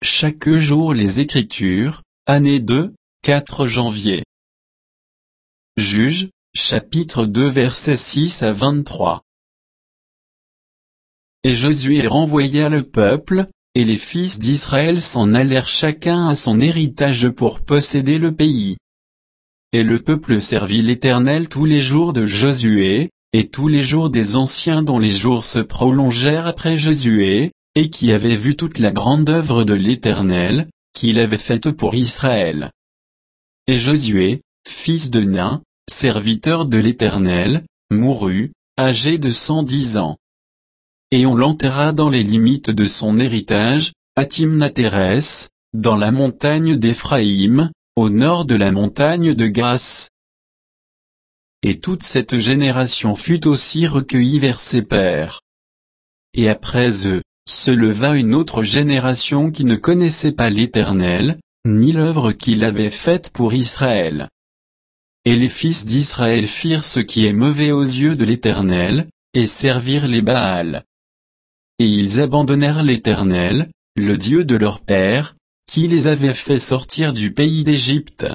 chaque jour les Écritures, année 2, 4 janvier. Juges, chapitre 2 versets 6 à 23. Et Josué renvoya le peuple, et les fils d'Israël s'en allèrent chacun à son héritage pour posséder le pays. Et le peuple servit l'Éternel tous les jours de Josué, et tous les jours des anciens dont les jours se prolongèrent après Josué, et qui avaient vu toute la grande œuvre de l'Éternel, qu'il avait faite pour Israël. Et Josué, fils de Nun, serviteur de l'Éternel, mourut, âgé de 110 ans. Et on l'enterra dans les limites de son héritage, à Timnath-Hérès, dans la montagne d'Éphraïm, au nord de la montagne de Gaas. Et toute cette génération fut aussi recueillie vers ses pères. Et après eux, se leva une autre génération qui ne connaissait pas l'Éternel, ni l'œuvre qu'il avait faite pour Israël. Et les fils d'Israël firent ce qui est mauvais aux yeux de l'Éternel, et servirent les Baals. Et ils abandonnèrent l'Éternel, le Dieu de leur père, qui les avait fait sortir du pays d'Égypte.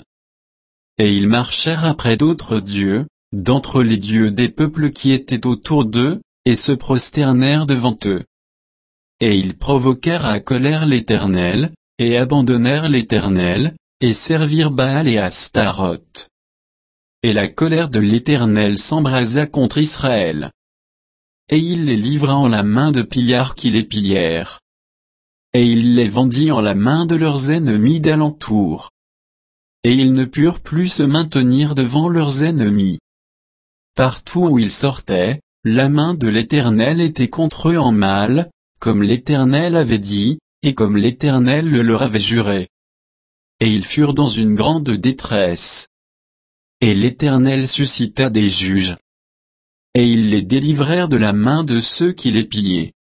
Et ils marchèrent après d'autres dieux, d'entre les dieux des peuples qui étaient autour d'eux, et se prosternèrent devant eux. Et ils provoquèrent à colère l'Éternel, et abandonnèrent l'Éternel, et servirent Baal et Astaroth. Et la colère de l'Éternel s'embrasa contre Israël. Et il les livra en la main de pillards qui les pillèrent. Et il les vendit en la main de leurs ennemis d'alentour. Et ils ne purent plus se maintenir devant leurs ennemis. Partout où ils sortaient, la main de l'Éternel était contre eux en mal, comme l'Éternel avait dit, et comme l'Éternel le leur avait juré. Et ils furent dans une grande détresse. Et l'Éternel suscita des juges. Et ils les délivrèrent de la main de ceux qui les pillaient.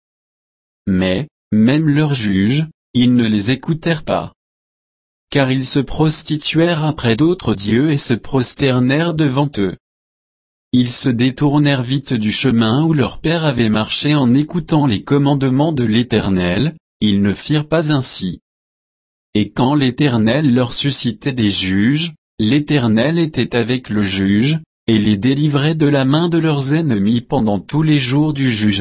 Mais, même leurs juges, ils ne les écoutèrent pas. Car ils se prostituèrent après d'autres dieux et se prosternèrent devant eux. Ils se détournèrent vite du chemin où leur père avait marché en écoutant les commandements de l'Éternel, ils ne firent pas ainsi. Et quand l'Éternel leur suscitait des juges, l'Éternel était avec le juge, et les délivrait de la main de leurs ennemis pendant tous les jours du juge.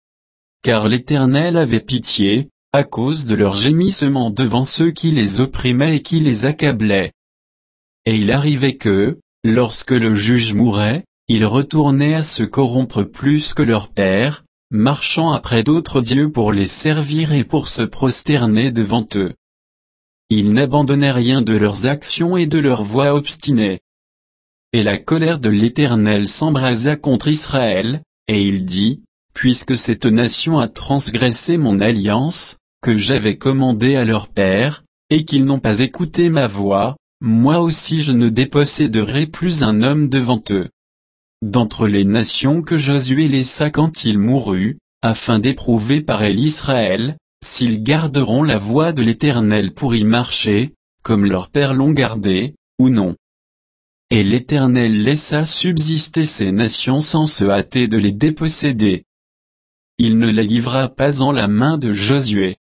Car l'Éternel avait pitié, à cause de leurs gémissements devant ceux qui les opprimaient et qui les accablaient. Et il arrivait que, lorsque le juge mourait, ils retournaient à se corrompre plus que leur père, marchant après d'autres dieux pour les servir et pour se prosterner devant eux. Ils n'abandonnaient rien de leurs actions et de leurs voies obstinées. Et la colère de l'Éternel s'embrasa contre Israël, et il dit, puisque cette nation a transgressé mon alliance, que j'avais commandée à leur père, et qu'ils n'ont pas écouté ma voix, moi aussi je ne déposséderai plus un homme devant eux. D'entre les nations que Josué laissa quand il mourut, afin d'éprouver par elle Israël, s'ils garderont la voie de l'Éternel pour y marcher, comme leurs pères l'ont gardé, ou non. Et l'Éternel laissa subsister ces nations sans se hâter de les déposséder. Il ne les livra pas en la main de Josué.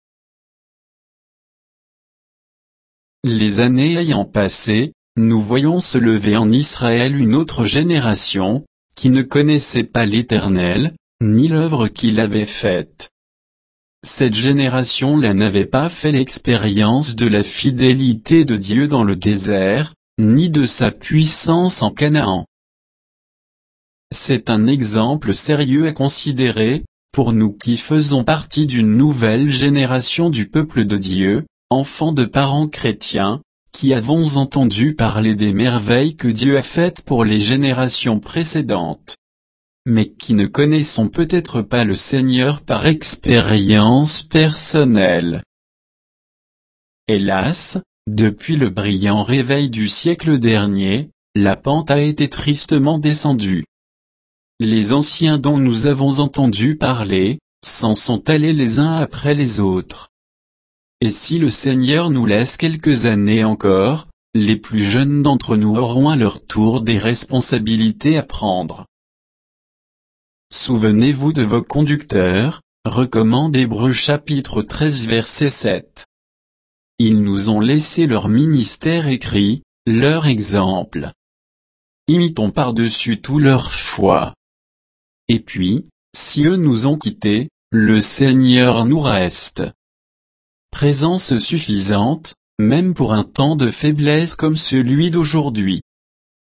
Les années ayant passé, nous voyons se lever en Israël une autre génération, qui ne connaissait pas l'Éternel, ni l'œuvre qu'il avait faite. Cette génération-là n'avait pas fait l'expérience de la fidélité de Dieu dans le désert, ni de sa puissance en Canaan. C'est un exemple sérieux à considérer, pour nous qui faisons partie d'une nouvelle génération du peuple de Dieu, enfants de parents chrétiens, qui avons entendu parler des merveilles que Dieu a faites pour les générations précédentes, mais qui ne connaissons peut-être pas le Seigneur par expérience personnelle. Hélas, depuis le brillant réveil du siècle dernier, la pente a été tristement descendue. Les anciens dont nous avons entendu parler, s'en sont allés les uns après les autres. Et si le Seigneur nous laisse quelques années encore, les plus jeunes d'entre nous auront à leur tour des responsabilités à prendre. Souvenez-vous de vos conducteurs, recommande Hébreux chapitre 13 verset 7. ils nous ont laissé leur ministère écrit, leur exemple. Imitons par-dessus tout leur foi. Et puis, si eux nous ont quittés, le Seigneur nous reste. Présence suffisante, même pour un temps de faiblesse comme celui d'aujourd'hui.